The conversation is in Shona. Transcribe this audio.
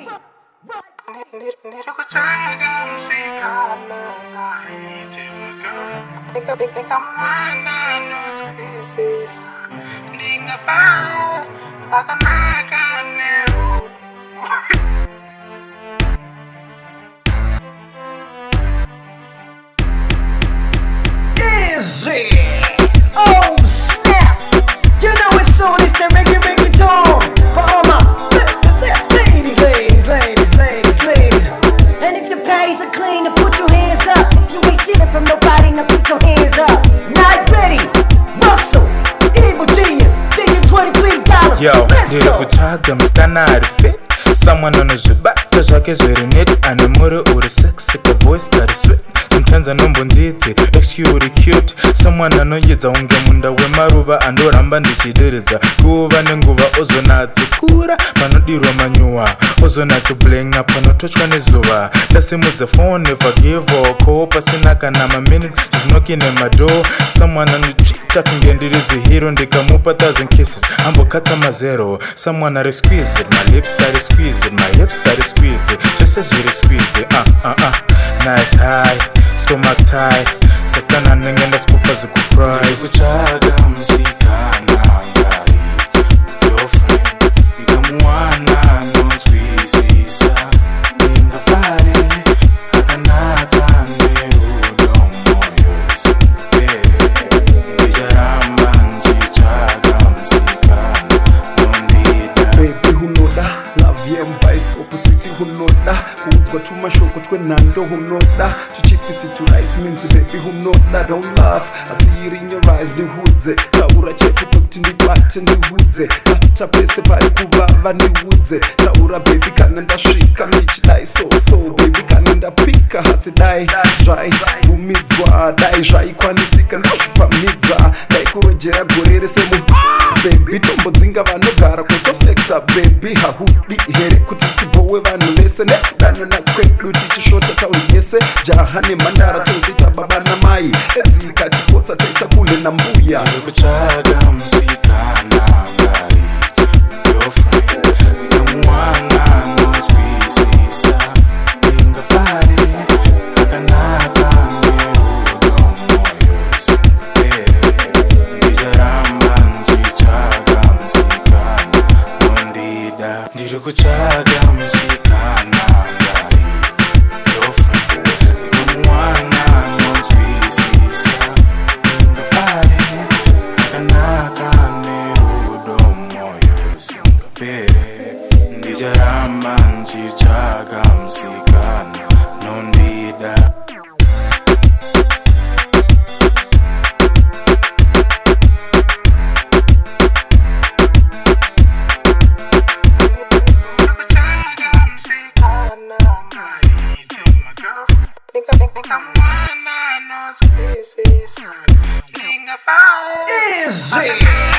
Easy! Oh snap! You know it's on, it's the reggaeton for all my ladies. And if the patties are clean, then put your hands up. If you ain't stealing from nobody, now put your hands up. Night Betty, Russell, Evil Genius, thinking $23. Yo, did a kuchaga mskana arifit. Someone on a zuba, tashake zwirinit. Anemure uri sexy, ka voice kari sweet. Sometimes I know mbonziti, excuse cute. Someone I know yedza unge munda wemaruva andoramba ndichidiridza. Kuva nenguva ozonatsukura panodirwa manyuwa, ozonatsoblenga panotochwa nezuva. Ndasimudza phone if I give or call pasina kana minutes, she's knocking at my door. Someone andichita kunge ndirizi hero ndikamupa 1,000 kisses. Ambokata mazero. Someone are squeeze it, my lips are squeeze it, my hips are squeeze it. Just as you squeeze it, nice high. Stomach tight, sastana nengenda skupa zikuprice. Kuchaga mzikana ngai girlfriend, ikamuana nonsqueezisa. Ningafare, hakanaka nerudo moyo isingabe. Nijaramba njichaga mzikana nondida. Baby hunoda, love yemba iskopu sweetie hunoda. Kuuzwa tumashoko twenando hunoda. Tuchipisi to rice means baby hunoda. Don't laugh, I see it in your eyes. Nihuze, taura cheku poti nipate nihuze. Hata pese pari kuvava nihuze. Taura baby kanenda shika michidai so baby kanenda pika hasidai dry vumidzwa dai dry kwanisika ndozvipamidza dai kurojera gorere semu baby tombo dzinga vanogara kutoflexa baby hahudi here kuti tibowe vanhu vese nekudanana kwedu tichishota tauri yese jaha nemhandara tozita baba namai edzika tipotsa toita kule nambuya kuchaga mzikana ngai girlfriend, ikamuana nonsqueezisa. Ningafare, hakanaka nerudo moyo isingabe. Nijaramba njichaga mzikana nondida. Ndiri kuchaga mzikana ngai girlfriend, ikamuana nonsqueezisa. Ningafare, hakanaka nerudo moyo isingabe. Nijaramba njichaga mzikana nondida. Easy!